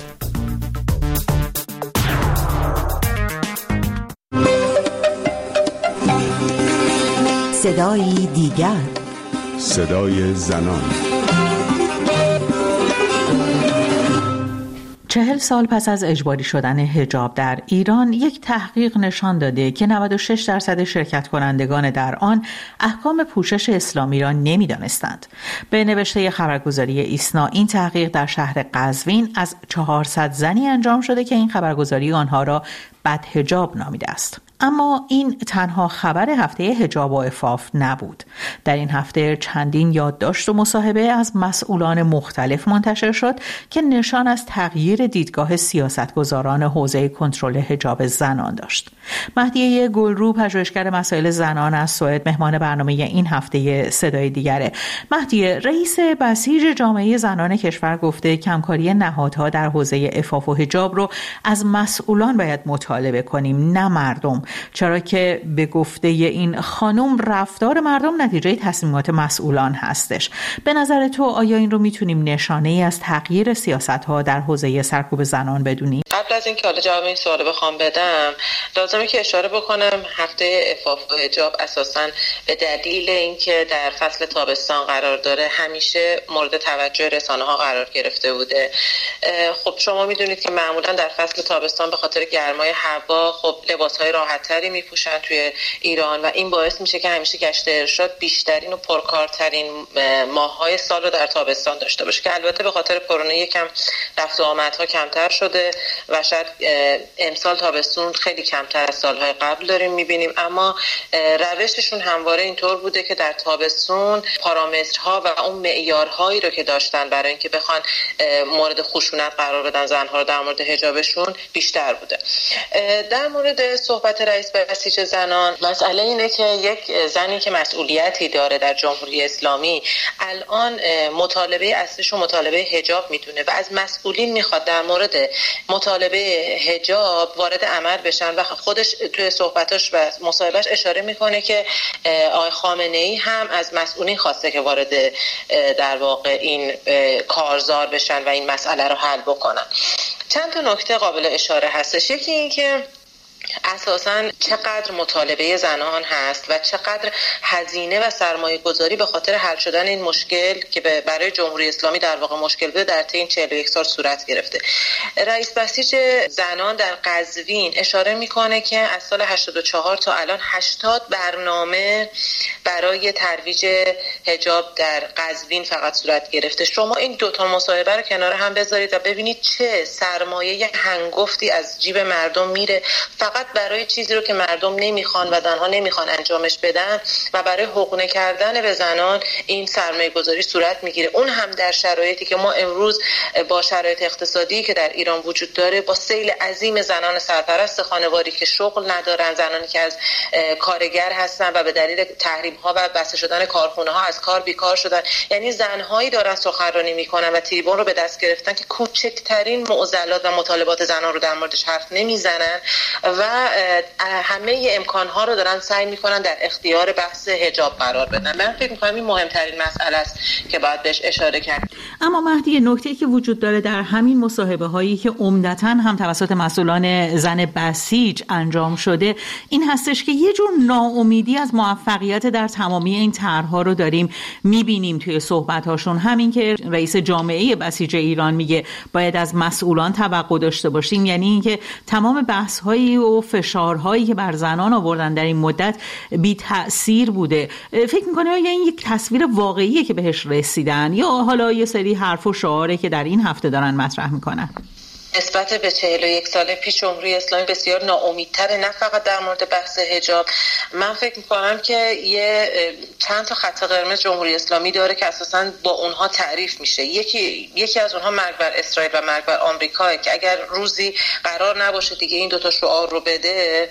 صدای دیگر،
صدای زنان.
چهل سال پس از اجباری شدن حجاب در ایران، یک تحقیق نشان داده که نود و شش درصد شرکت کنندگان در آن احکام پوشش اسلامی را نمی‌دانستند. به نوشته خبرگزاری ایسنا، این تحقیق در شهر قزوین از چهارصد زنی انجام شده که این خبرگزاری آنها را بدحجاب نامیده است. اما این تنها خبر هفته حجاب و عفاف نبود. در این هفته چندین یادداشت و مصاحبه از مسئولان مختلف منتشر شد که نشان از تغییر دیدگاه سیاستگزاران حوزه کنترل حجاب زنان داشت. مهدیه گلرو، پژوهشگر مسائل زنان از سوئد، مهمان برنامه این هفته صدای دیگره. مهدیه، رئیس بسیج جامعه زنان کشور گفته کمکاری نهادها در حوزه عفاف و حجاب رو از مسئولان باید مطالبه کنیم، نه مردم. چرا که به گفته این خانم رفتار مردم نتیجه تصمیمات مسئولان هستش. به نظر تو آیا این رو میتونیم نشانه ای از تغییر سیاست‌ها در حوزه سرکوب زنان بدونیم؟
قبل از اینکه حالا جواب این سوال بخوام بدم، لازمه که اشاره بکنم هفته عفاف و حجاب اساساً به دلیل اینکه در فصل تابستان قرار داره همیشه مورد توجه رسانه‌ها قرار گرفته بوده. خب شما میدونید که معمولاً در فصل تابستان به خاطر گرمای هوا خب لباس‌های راحت‌تری میپوشن توی ایران و این باعث میشه که همیشه گشت ارشاد بیشترین و پرکارترین ماه‌های سال رو در تابستان داشته باشه که البته به خاطر کرونا یکم رفت و آمدها کمتر شده و شاید امسال تابستون خیلی کمتر از سالهای قبل داریم میبینیم، اما روششون همواره اینطور بوده که در تابستون پارامترها و اون معیارهایی رو که داشتن برای اینکه بخوان مورد خشونت قرار بدن زنها رو در مورد حجابشون بیشتر بوده. در مورد صحبت رئیس بسیج زنان، مسئله اینه که یک زنی که مسئولیتی داره در جمهوری اسلامی الان مطالبه اصلیش و مطالبه حجاب میتونه و از مسئولین میخواد در مورد مطالبه حجاب وارد عمل بشن و خودش توی صحبتاش و مصاحبهش اشاره میکنه که آقای خامنه‌ای هم از مسئولین خواسته که وارد در واقع این کارزار بشن و این مسئله رو حل بکنن. چند تا نکته قابل اشاره هستش. یکی این که اساساً چقدر مطالبه زنان هست و چقدر هزینه و سرمایه گذاری به خاطر حل شدن این مشکل که برای جمهوری اسلامی در واقع مشکل بوده در طی این چهل و یک سال صورت گرفته. رئیس بسیج زنان در قزوین اشاره میکنه که از سال هشتاد و چهار تا الان هشتاد برنامه برای ترویج حجاب در قزوین فقط صورت گرفته. شما این دوتا مصاحبه رو کنار هم بذارید و ببینید چه سرمایه هنگفتی از جیب مردم میره فقط برای چیزی رو که مردم نمیخوان و زنها نمیخوان انجامش بدن و برای حقنه کردن به زنان این سرمایه گذاری صورت میگیره. اون هم در شرایطی که ما امروز با شرایط اقتصادی که در ایران وجود داره، با سیل عظیم زنان سرپرست خانواری که شغل ندارن، زنانی که از کارگر هستن و به دلیل تحریم ها و بسته شدن کارخونه ها از کار بیکار شدن، یعنی زنهایی دارن سخنرانی میکنن و تریبون رو به دست گرفتن که کوچکترین معضلات و مطالبات زنان رو در موردش حرف نمیزنن و همه امکانها رو دارن سعی میکنن در اختیار بحث حجاب قرار بدن. من فکر میکنم این مهمترین مسئله است که باید بهش اشاره کرد.
اما مهدی، نکته‌ای که وجود داره در همین مصاحبه هایی که عمدتاً هم توسط مسئولان زن بسیج انجام شده این هستش که یه جور ناامیدی از موفقیت در تمامی این طرح‌ها رو داریم میبینیم توی صحبت‌هاشون. همین که رئیس جامعه بسیج ایران میگه باید از مسئولان توقع داشته باشیم، یعنی اینکه تمام بحث‌هایی و فشارهایی که بر زنان آوردن در این مدت بی تأثیر بوده. فکر می‌کنه آیا این یک تصویر واقعیه که بهش رسیدن یا حالا یه سری حرف و شعاره که در این هفته دارن مطرح میکنن؟
نسبت به چهل و یک سال پیش جمهوری اسلامی بسیار ناامیدتره، نه فقط در مورد بحث حجاب. من فکر میکنم که یه چند تا خط قرمز جمهوری اسلامی داره که اساساً با اونها تعریف میشه. یکی یکی از اونها مرگ بر اسرائیل و مرگ بر آمریکا که اگر روزی قرار نباشه دیگه این دوتا شعار رو بده،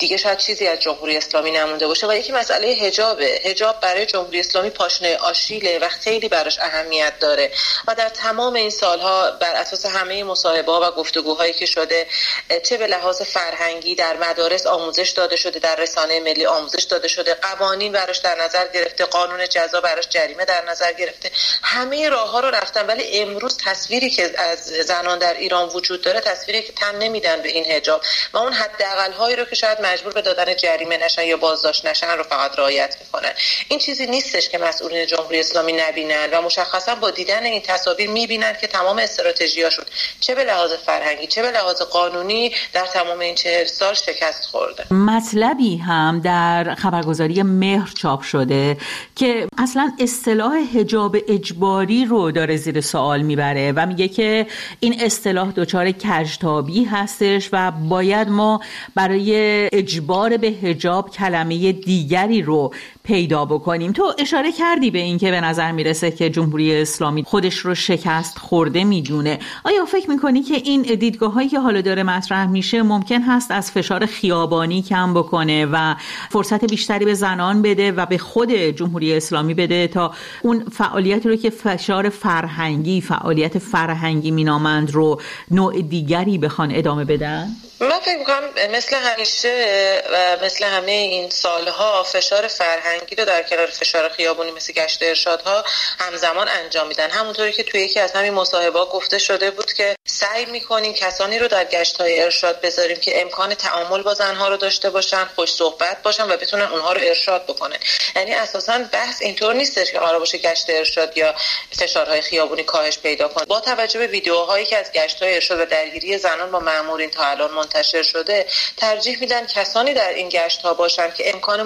دیگه شاید چیزی از جمهوری اسلامی نمونده باشه. و یکی مسئله حجابه. حجاب برای جمهوری اسلامی پاشنه آشیله و خیلی براش اهمیت داره و در تمام این سالها بر اساس همه مصاحبه‌ها و گفتگوهایی که شده، چه به لحاظ فرهنگی در مدارس آموزش داده شده، در رسانه ملی آموزش داده شده، قوانین براش در نظر گرفته، قانون جزا براش جریمه در نظر گرفته، همه راه‌ها رو رفتن. ولی امروز تصویری که از زنان در ایران وجود داره تصویری که تن نمیدن به این حجاب و اون حداقل‌هایی رو که شاید مجبور به دادن جریمه نشن یا بازداشت نشن رو فقط رعایت میکنن. این چیزی نیستش که مسئولین جمهوری اسلامی نبینن و مشخصا با دیدن این تصاویر میبینن که تمام استراتژیاشون چه به لحاظ فرهنگی چه به لحاظ قانونی در تمام این چهل سال شکست خورده.
مطلبی هم در خبرگزاری مهر چاپ شده که اصلا اصطلاح حجاب اجباری رو داره زیر سوال میبره و میگه که این اصطلاح دچار کژتابی هستش و باید ما برای اجبار به حجاب کلمه دیگری رو پیدا بکنیم. تو اشاره کردی به این که به نظر میرسه که جمهوری اسلامی خودش رو شکست خورده میدونه. آیا فکر میکنی که این دیدگاه هایی که حالا داره مطرح میشه ممکن هست از فشار خیابانی کم بکنه و فرصت بیشتری به زنان بده و به خود جمهوری اسلامی بده تا اون فعالیتی رو که فشار فرهنگی، فعالیت فرهنگی مینامند رو نوع دیگری بخوان ادامه بدن؟
من فکر میکنم مثل همیشه و مثل همه این سالها فشار فرهنگی رو در کنار فشار خیابونی مثل گشت ارشادها همزمان انجام میدن. همونطوری که توی یکی از همین مصاحبه‌ها گفته شده بود که سعی میکنیم کسانی رو در گشت‌های ارشاد بذاریم که امکان تعامل با زنها رو داشته باشن، خوش صحبت باشن و بتونن اونها رو ارشاد بکنن. یعنی اساساً بحث اینطور نیستش که قرار باشه گشت ارشاد یا فشارهای خیابونی کاهش پیدا کنه. با توجه به ویدیوهایی که از گشت‌های ارشاد و درگیری زنان با مأمورین تا الان منتشر شده، ترجیح میدن کسانی در این گشت‌ها باشن که امکان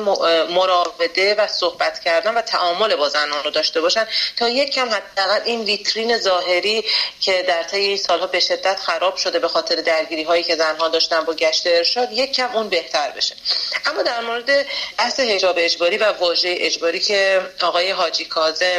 مراوده و صحبت کردن و تعامل با زنان رو داشته باشن تا یک کم حداقل این ویترین ظاهری که در طی این سالها به شدت خراب شده به خاطر درگیری‌هایی که زنها داشتن با گشت ارشاد یک کم اون بهتر بشه. اما در مورد بحث حجاب اجباری و واژه اجباری که آقای حاجی کاظم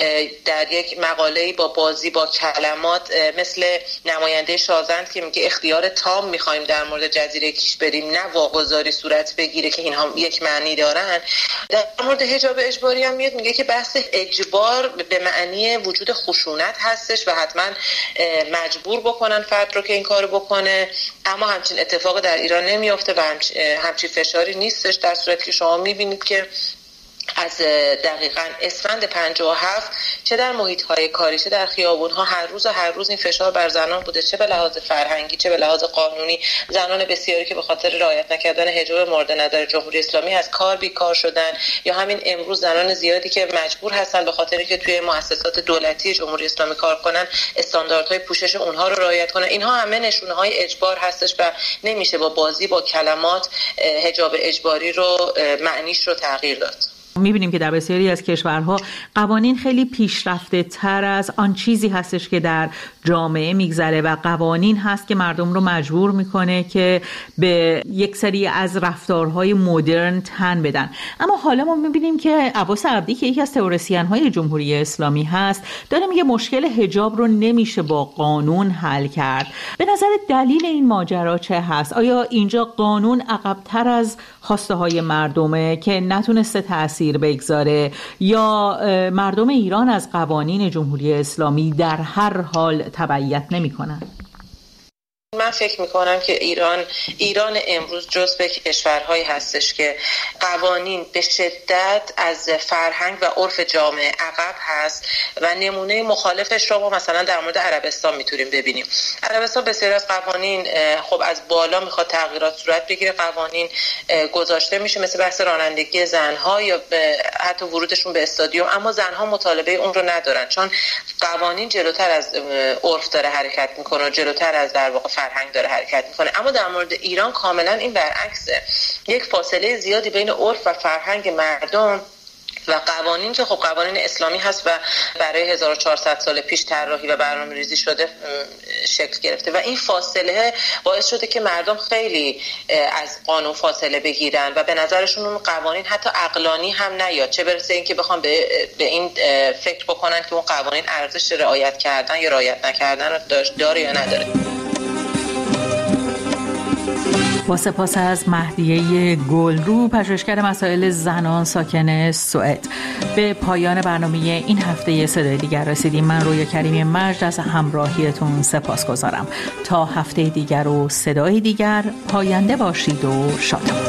در یک مقاله‌ای با بازی با کلمات مثل نماینده شازند که میگه اختیار تام می‌خوایم در مورد جزیره کیش بریم نه واگذاری صورت بگیره که اینها یک معنی دارن، در مورد حجاب اجباری هم میاد میگه که بحث اجبار به معنی وجود خشونت هستش و حتما مجبور بکنن فرد رو که این کارو بکنه، اما همچین اتفاق در ایران نمیافته و همچین فشاری نیستش، در صورتی که شما میبینید که از دقیقاً اسفند پنجاه و هفت چه در محیط‌های کاری چه در خیابون‌ها هر روز هر روز این فشار بر زنان بوده، چه به لحاظ فرهنگی چه به لحاظ قانونی. زنان بسیاری که به خاطر رعایت نکردن حجاب مورد نظر جمهوری اسلامی از کار بیکار شدن، یا همین امروز زنان زیادی که مجبور هستن به خاطر که توی مؤسسات دولتی جمهوری اسلامی کار کنن استانداردهای پوشش اونها رو رعایت کنن. اینها همه نشونه‌های اجبار هستش و نمیشه با بازی با کلمات حجاب اجباری رو معنیش رو تغییر داد.
می‌بینیم که در بسیاری از کشورها قوانین خیلی پیشرفته تر از آن چیزی هستش که در جامعه میگذره و قوانین هست که مردم رو مجبور میکنه که به یک سری از رفتارهای مدرن تن بدن. اما حالا ما می‌بینیم که عباس عبدی که یکی از تئوریسین‌های جمهوری اسلامی هست داره میگه مشکل حجاب رو نمیشه با قانون حل کرد. به نظر دلیل این ماجرا چه هست؟ آیا اینجا قانون عقب‌تر از خواسته های مردمه که نتونسته تأثیر بگذاره یا مردم ایران از قوانین جمهوری اسلامی در هر حال تبعیت نمی کنن؟
من فکر میکنم که ایران ایران امروز جز به کشورهایی هستش که قوانین به شدت از فرهنگ و عرف جامعه عقب هست و نمونه مخالفش رو ما مثلا در مورد عربستان میتونیم ببینیم. عربستان بسیاری از قوانین خب از بالا میخواد تغییرات صورت بگیره، قوانین گذاشته میشه مثل بحث رانندگی زنها یا حتی ورودشون به استادیوم، اما زنها مطالبه اون رو ندارن چون قوانین جلوتر از عرف داره حرکت میکنه و جلوتر از در واقع فرهنگ داره حرکت میکنه. اما در مورد ایران کاملا این برعکسه، یک فاصله زیادی بین عرف و فرهنگ مردم و قوانین که خب قوانین اسلامی هست و برای هزار و چهارصد سال پیش طراحی و برنامه‌ریزی شده شکل گرفته و این فاصله باعث شده که مردم خیلی از قانون فاصله بگیرن و به نظرشون اون قوانین حتی عقلانی هم نیاد، چه برسه اینکه بخوام به, به این فکر بکنن که اون قوانین ارزش رعایت کردن یا رعایت نکردن رو داره یا نداره.
با سپاس از مهدیه گلرو، پژوهشگر مسائل زنان ساکن سوئد. به پایان برنامه این هفته صدای دیگر رسیدیم. من رویا کریمی مجد از همراهیتون سپاسگزارم. تا هفته دیگر و صدای دیگر، پاینده باشید و شادمان.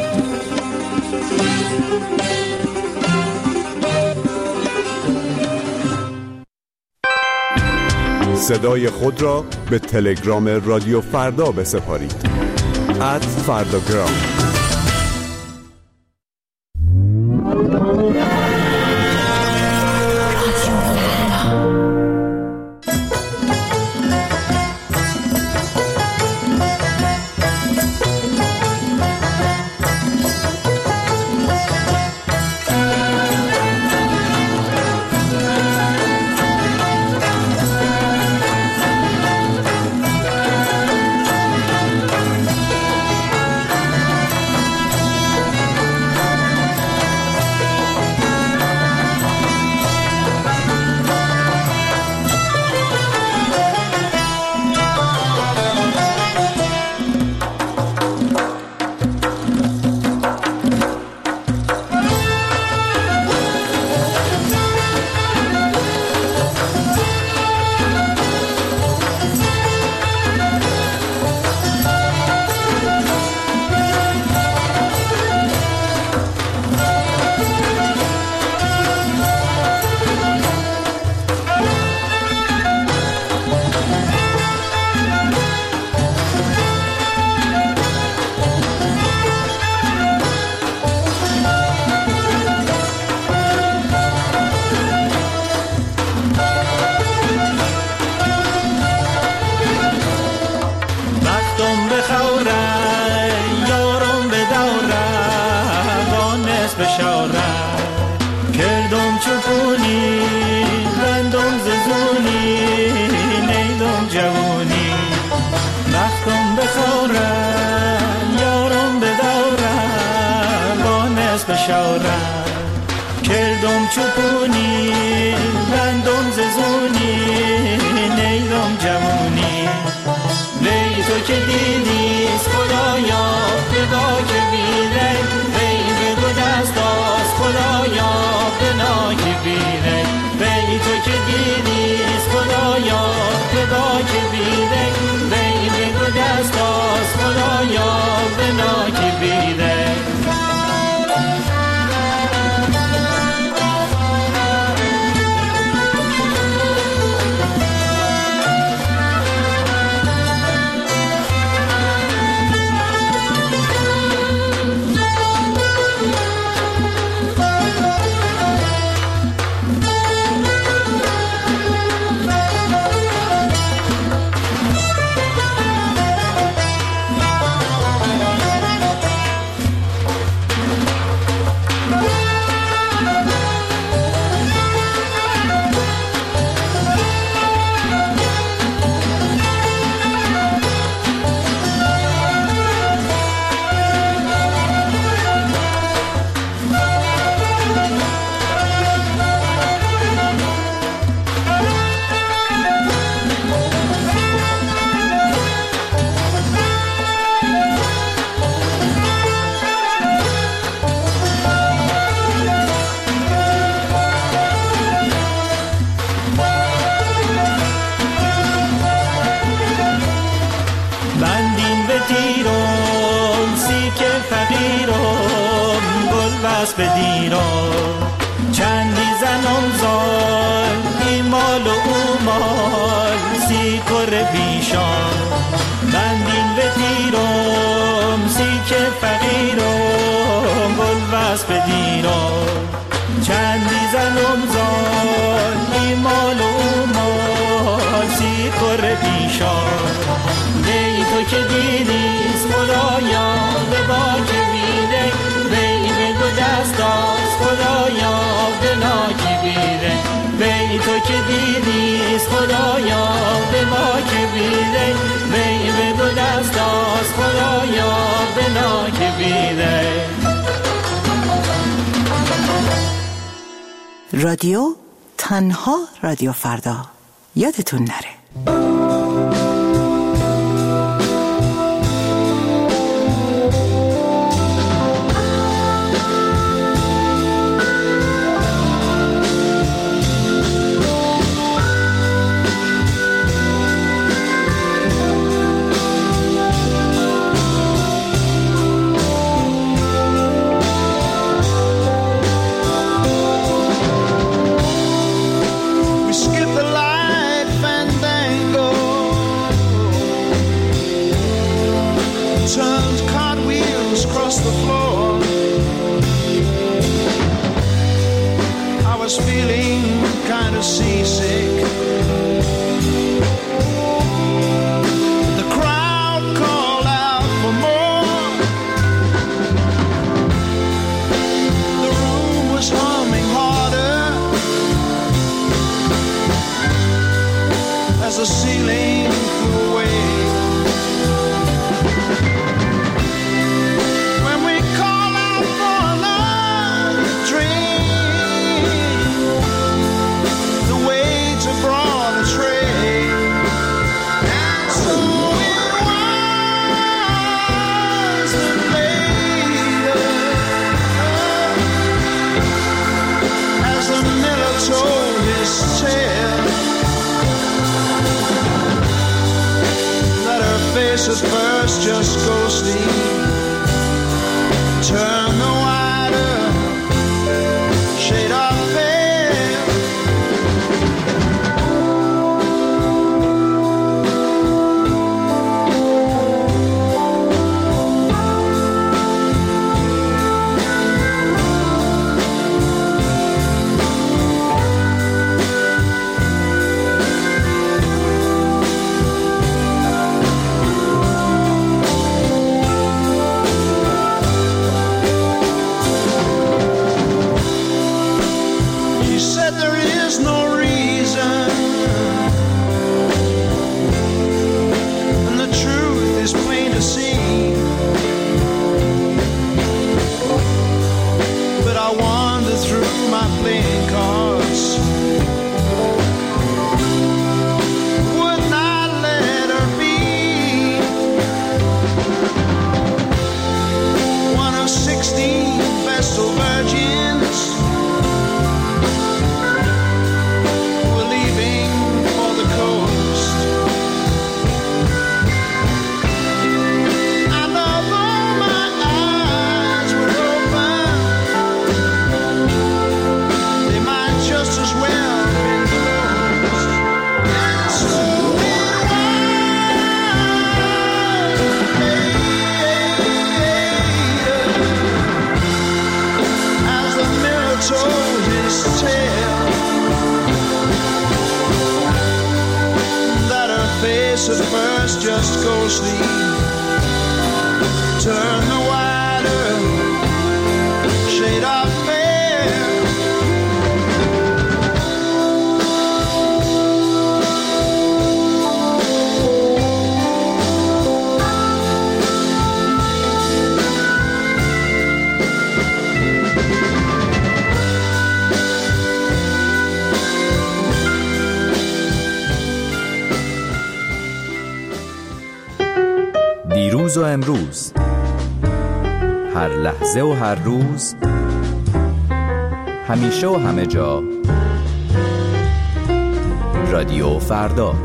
صدای خود را به تلگرام رادیو فردا بسپارید. ات فرداگرام.
کردم چوپونی رندم ززونی نیدم جوونی وی تو که دیدیست خدایا بدا که بیره وی بگو دست از خدایا بنا که بیره وی تو که دیدیست خدایا بدا که بیره وی بگو دست از خدایا بنا که بیره بدیرم چندی زنم زال ایمال و اومال سی کر بیشان بندین بدیرم سی که فقیرم گل بس بدیرم چندی زنم زال ایمال و اومال سی کر بیشان دی تو که دیدیست خدایا به با که بیده دست از خدایا بنا که بیره وی تو که دیدیست خدایا به ما که بیره وی بگو دست از خدایا بنا که بیره.
رادیو تنها رادیو فردا، یادتون نره.
was feeling kind of seasick. The crowd called out for more. The room was humming harder as the ceiling flew away. When we call out for another drink, the waiter brought a tray, and so it was that later, as the miller told his tale, that her face at first just ghostly turned the wider shade of pale. He said there is no reason, and the truth is plain to see. But I wander through my playing cards, would not let her be one of sixteen Vestal virgins who were leaving for the coast. And although my eyes were open, they might just as well have been closed. And so it was later, as the mirror told his tale, that her face at first just ghostly turned the wider shade of pale.
دیروز و امروز، هر لحظه و هر روز، همیشه و همه جا، رادیو فردا.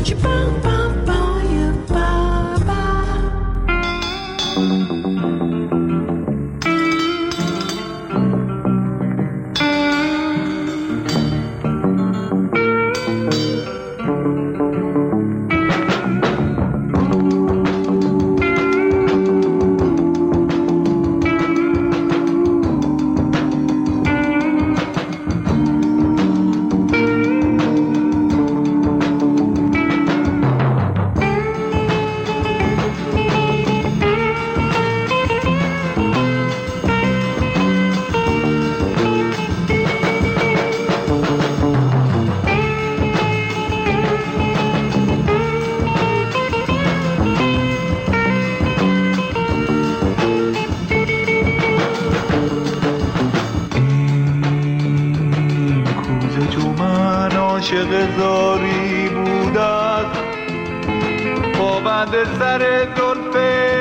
عاشق زاری بودت، پابند سر زلف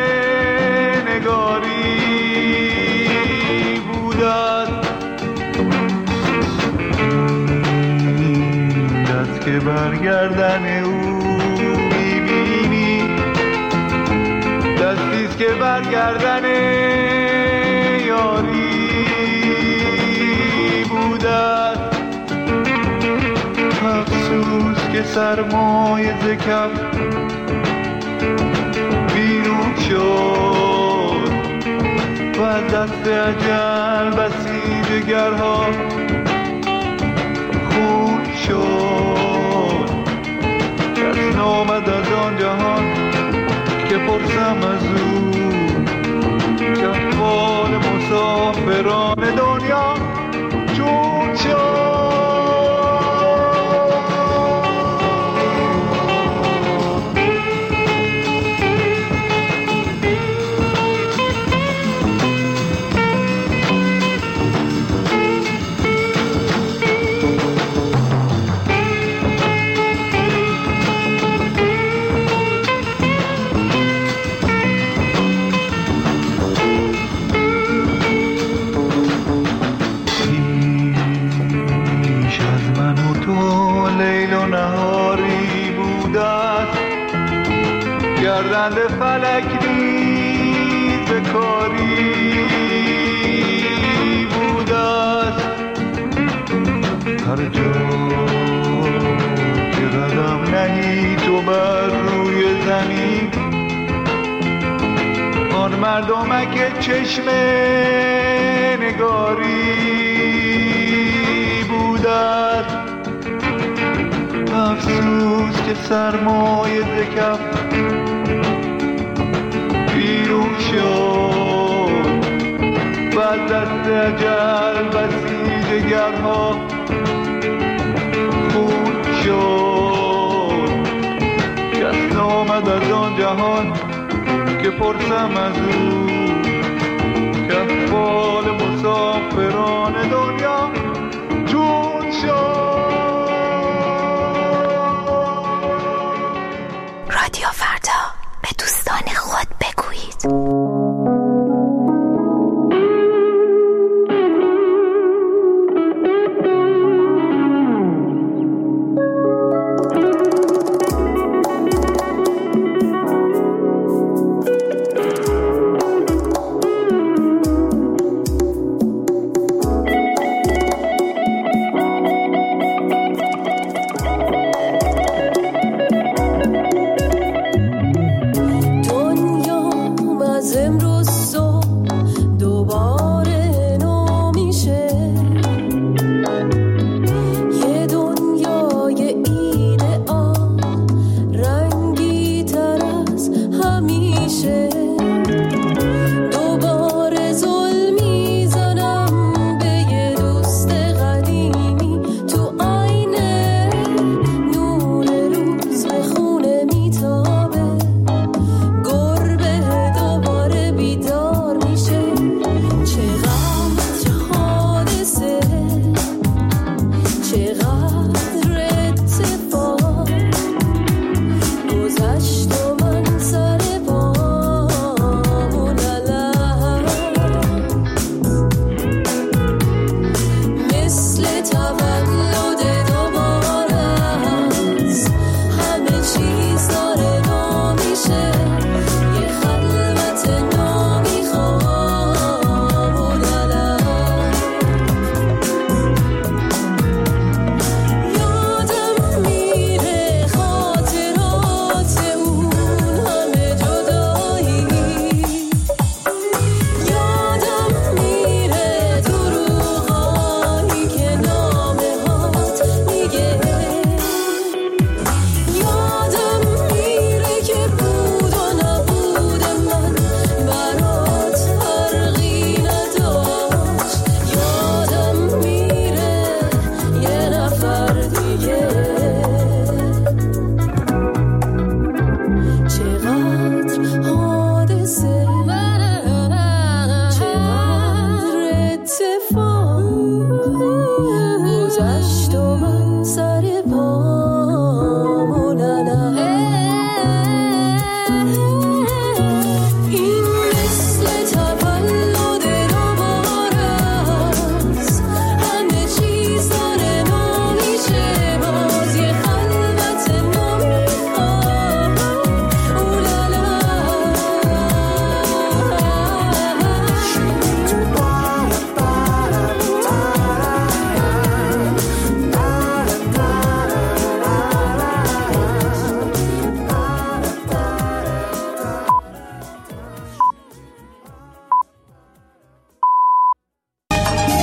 نگاری بودت، دست که برگردن او میبینی، دستیست که برگردن یاری بودت. افسوس که سرمایه ز کف بیرون شد و از دست اجل بسی دگرها
مسافران دنیا چون شد. گردند فلک ریز کاری بوده است. هر جا که قدم نهی تو بر روی زمین، آن مردمک چشم نگاری بوده است. افسوس که سرمایه ز کف بیرون شد و از دست اجل بسیجگرها خون شد. کس آمد از آن جهان که پرسم از او که احوال مسافر